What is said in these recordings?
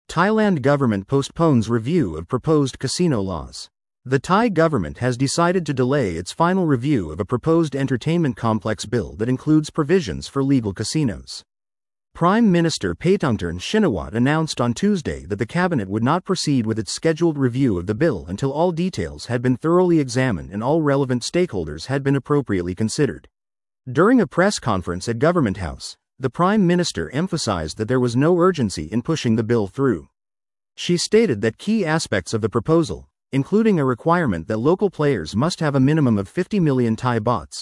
Thailand government postpones review of proposed casino laws. The Thai government has decided to delay its final review of a proposed entertainment complex bill that includes provisions for legal casinos. Prime Minister Paetongtarn Shinawatra announced on Tuesday that the cabinet would not proceed with its scheduled review of the bill until all details had been thoroughly examined and all relevant stakeholders had been appropriately considered. During a press conference at Government House, the Prime Minister emphasized that there was no urgency in pushing the bill through. She stated that key aspects of the proposal, including a requirement that local players must have a minimum of 50 million Thai bahts,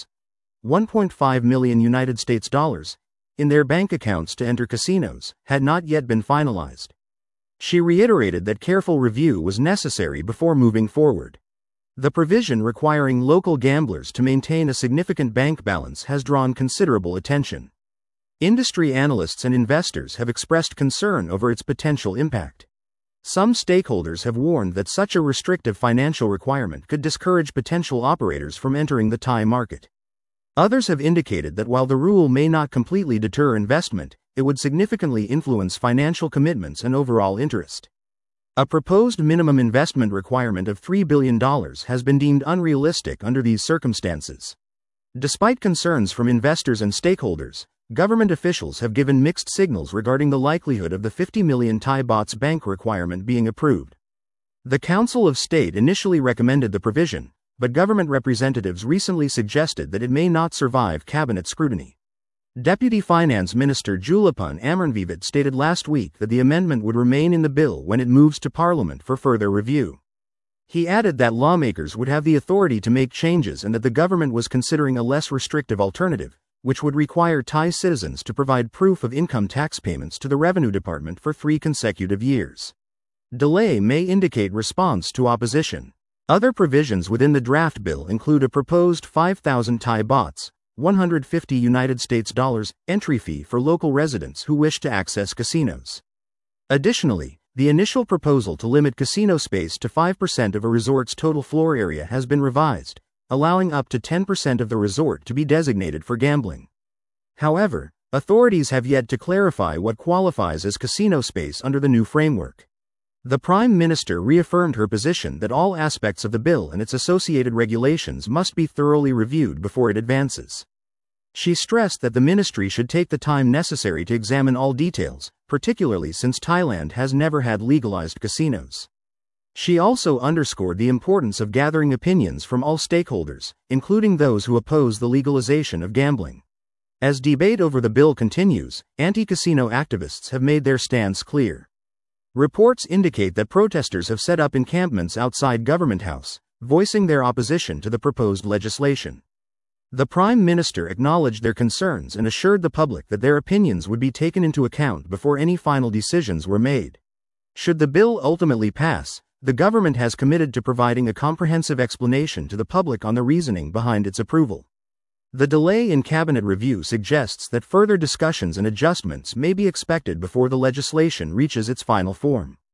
$1.5 million United States dollars, in their bank accounts to enter casinos, had not yet been finalized. She reiterated that careful review was necessary before moving forward. The provision requiring local gamblers to maintain a significant bank balance has drawn considerable attention. Industry analysts and investors have expressed concern over its potential impact. Some stakeholders have warned that such a restrictive financial requirement could discourage potential operators from entering the Thai market. Others have indicated that while the rule may not completely deter investment, it would significantly influence financial commitments and overall interest. A proposed minimum investment requirement of $3 billion has been deemed unrealistic under these circumstances. Despite concerns from investors and stakeholders, government officials have given mixed signals regarding the likelihood of the 50 million Thai bahts bank requirement being approved. The Council of State initially recommended the provision, but government representatives recently suggested that it may not survive cabinet scrutiny. Deputy Finance Minister Julapun Amarnvivat stated last week that the amendment would remain in the bill when it moves to Parliament for further review. He added that lawmakers would have the authority to make changes and that the government was considering a less restrictive alternative, which would require Thai citizens to provide proof of income tax payments to the Revenue Department for 3 consecutive years. Delay may indicate response to opposition. Other provisions within the draft bill include a proposed 5,000 Thai bahts, $150 United States dollars, entry fee for local residents who wish to access casinos. Additionally, the initial proposal to limit casino space to 5% of a resort's total floor area has been revised, allowing up to 10% of the resort to be designated for gambling. However, authorities have yet to clarify what qualifies as casino space under the new framework. The Prime Minister reaffirmed her position that all aspects of the bill and its associated regulations must be thoroughly reviewed before it advances. She stressed that the ministry should take the time necessary to examine all details, particularly since Thailand has never had legalized casinos. She also underscored the importance of gathering opinions from all stakeholders, including those who oppose the legalization of gambling. As debate over the bill continues, anti-casino activists have made their stance clear. Reports indicate that protesters have set up encampments outside Government House, voicing their opposition to the proposed legislation. The Prime Minister acknowledged their concerns and assured the public that their opinions would be taken into account before any final decisions were made. Should the bill ultimately pass, the government has committed to providing a comprehensive explanation to the public on the reasoning behind its approval. The delay in cabinet review suggests that further discussions and adjustments may be expected before the legislation reaches its final form.